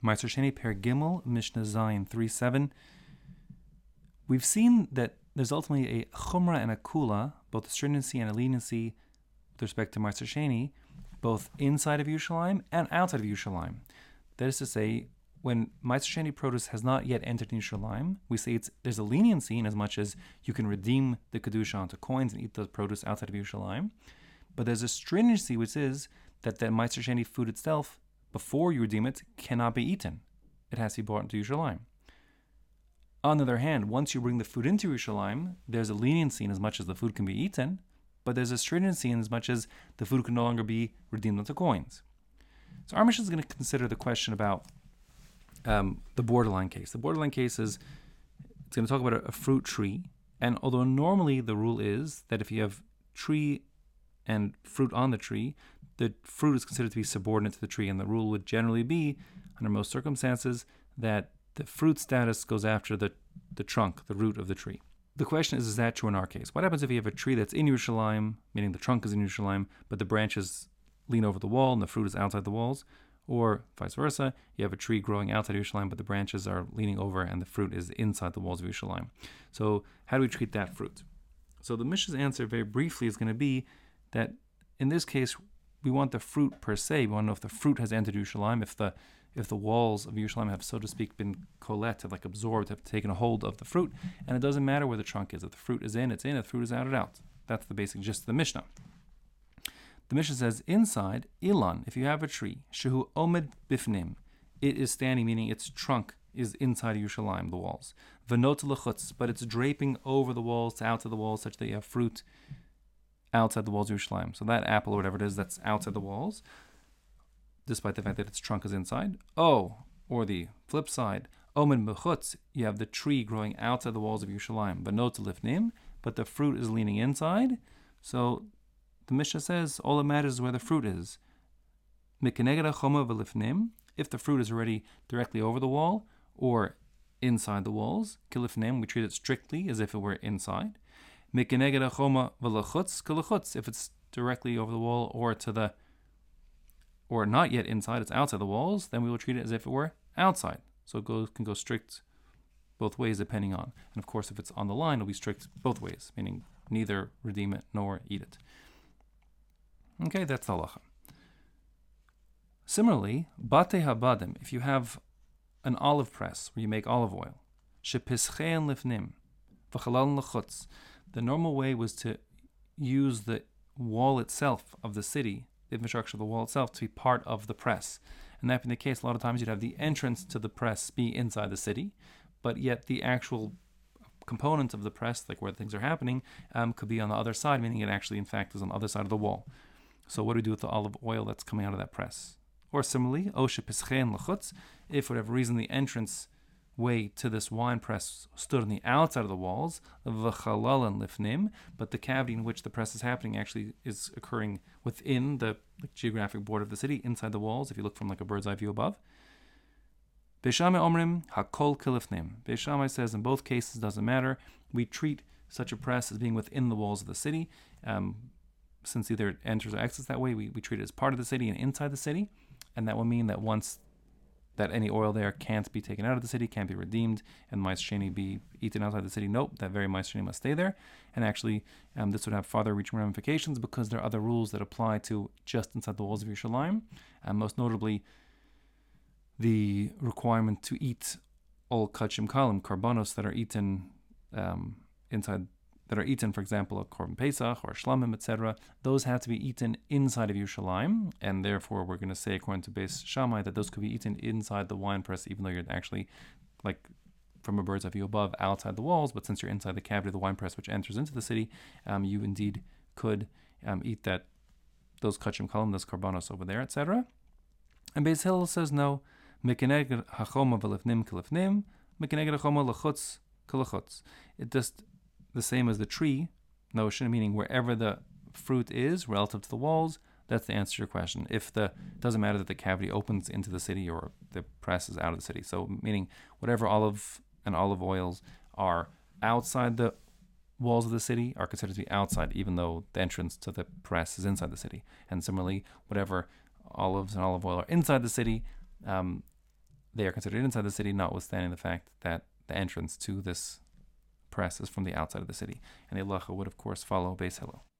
Ma'aser Sheni Per Gimel, Mishnah Zayin 3:7. We've seen that there's ultimately a chumrah and a kula, both a stringency and a leniency with respect to Ma'aser Sheni, both inside of Yerushalayim and outside of Yerushalayim. That is to say, when Ma'aser Sheni produce has not yet entered Yerushalayim, we say there's a leniency in as much as you can redeem the kedusha onto coins and eat the produce outside of Yerushalayim. But there's a stringency, which is that the Ma'aser Sheni food itself, before you redeem it, cannot be eaten. It has to be brought into Yerushalayim. On the other hand, once you bring the food into Yerushalayim, there's a leniency in as much as the food can be eaten, but there's a stringency in as much as the food can no longer be redeemed into coins. So our Mishnah is going to consider the question about the borderline case. The borderline case is, it's going to talk about a fruit tree, and although normally the rule is that if you have tree and fruit on the tree, the fruit is considered to be subordinate to the tree, and the rule would generally be, under most circumstances, that the fruit status goes after the trunk, the root of the tree. The question is that true in our case? What happens if you have a tree that's in Yerushalayim, meaning the trunk is in Yerushalayim, but the branches lean over the wall and the fruit is outside the walls? Or vice versa, you have a tree growing outside Yerushalayim, but the branches are leaning over and the fruit is inside the walls of Yerushalayim. So how do we treat that fruit? So the Mishnah's answer very briefly is going to be that in this case, we want the fruit per se. We want to know if the fruit has entered Yerushalayim, if the walls of Yerushalayim have, so to speak, been collet, have absorbed, have taken a hold of the fruit, and it doesn't matter where the trunk is. If the fruit is in, it's in. If the fruit is out, it's out. That's the basic gist of the Mishnah. The Mishnah says, inside, ilan, if you have a tree, shehu omed bifnim, it is standing, meaning its trunk is inside Yerushalayim, the walls. V'not lechutz, but it's draping over the walls, out of the walls, such that you have fruit outside the walls of Yerushalayim. So that apple or whatever it is that's outside the walls, despite the fact that its trunk is inside. Oh, or the flip side, omen bechutz, you have the tree growing outside the walls of Yerushalayim, v'not lifnim, but the fruit is leaning inside. So the Mishnah says all that matters is where the fruit is. Mikeneged hachoma v'lifnim, if the fruit is already directly over the wall or inside the walls, kilifnim, we treat it strictly as if it were inside. Mikeneged hachoma v'lachutz, kilachutz, if it's directly over the wall or not yet inside, it's outside the walls, then we will treat it as if it were outside. So it can go strict both ways depending on. And of course, if it's on the line, it'll be strict both ways, meaning neither redeem it nor eat it. Okay, that's the halacha. Similarly, bate habadim, if you have an olive press where you make olive oil, shepischein lifnim, v'chalal lechutz, the normal way was to use the wall itself of the city, the infrastructure of the wall itself, to be part of the press. And that being the case, a lot of times you'd have the entrance to the press be inside the city, but yet the actual components of the press, like where things are happening, could be on the other side, meaning it actually, in fact, is on the other side of the wall. So what do we do with the olive oil that's coming out of that press? Or similarly, oshe pischein lechutz, if for whatever reason the entrance way to this wine press stood on the outside of the walls, v'chalalan lifnim, but the cavity in which the press is happening actually is occurring within the geographic border of the city, inside the walls, if you look from like a bird's eye view above. Beis Shammai omrim hakol kilifnim. Beis Shammai says in both cases, doesn't matter. We treat such a press as being within the walls of the city. Since either it enters or exits that way, we treat it as part of the city and inside the city. And that will mean that once that any oil there can't be taken out of the city, can't be redeemed, and Ma'aser Sheni be eaten outside the city. Nope, that very Ma'aser Sheni must stay there. And actually, this would have farther-reaching ramifications because there are other rules that apply to just inside the walls of Yerushalayim, and most notably, the requirement to eat all kachim kalim, karbanos that are eaten for example, a korban pesach or shlamim, etc. Those have to be eaten inside of Yerushalayim, and therefore we're going to say, according to Beis Shammai, that those could be eaten inside the wine press, even though you're actually, like from a bird's eye view above, outside the walls. But since you're inside the cavity of the wine press, which enters into the city, you indeed could eat those kachim kalim, those karbanos over there, etc. And Beis Hillel says no. Mekeneged hachoma v'lifnim kilifnim, mekeneged hachoma lechutz kilachutz. It just the same as the tree notion, meaning wherever the fruit is relative to the walls, that's the answer to your question. It doesn't matter that the cavity opens into the city or the press is out of the city. So meaning whatever olive and olive oils are outside the walls of the city are considered to be outside, even though the entrance to the press is inside the city. And similarly, whatever olives and olive oil are inside the city, they are considered inside the city, notwithstanding the fact that the entrance to this press is from the outside of the city. And the halacha would, of course, follow Beis Hillel.